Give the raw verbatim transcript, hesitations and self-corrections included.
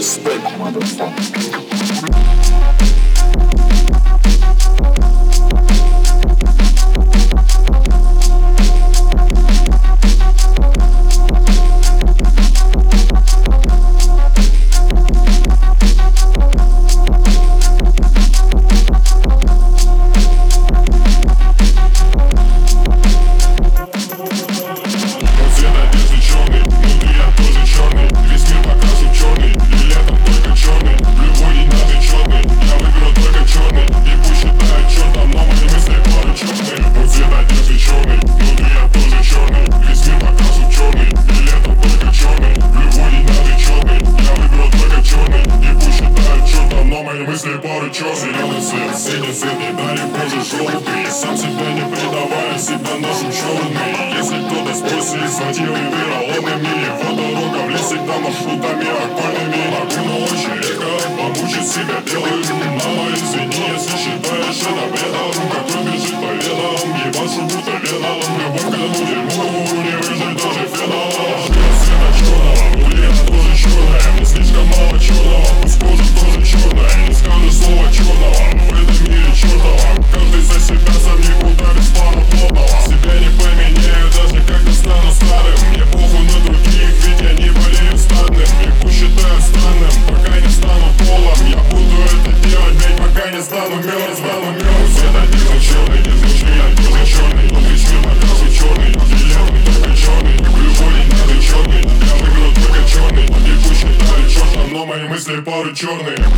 Respect, motherfucker. Мысли порой чёрный, зеленый цвет, синий цвет, не дали кожи желтый. Сам себя не предавая, себя ношу черный. Если кто-то спросит, с мотивами вероломными, его дорога в лес всегда маршрутами окольными. Могу ночь редко помучить себя белым. Мама, извини, если считаешь это бредом. Какой бежит по венам, ебашу будто веном. Любовь к этому дерьму не выжить даже феном. Ждет света черного, внутри она тоже черная. Но слишком мало черного, пусть кожа тоже черная. Не скажешь слова черного в этом мире чертова. Каждый за себя, сам никуда без плана плотного. Себя не поменяю, даже когда стану старым. Мне похуй на других, ведь я не болею стадным. И пусть считаю странным, пока не стану полом. Я буду это делать, блять, пока не стану мертв, стану мертв. Света нежно черный, не звучит, я тоже черный. Но весь мир покрашу черный, зеленый, только черный. Любой не надо черный, я выиграю только черный. И пусть считаю чертом, но мои мысли порой черные.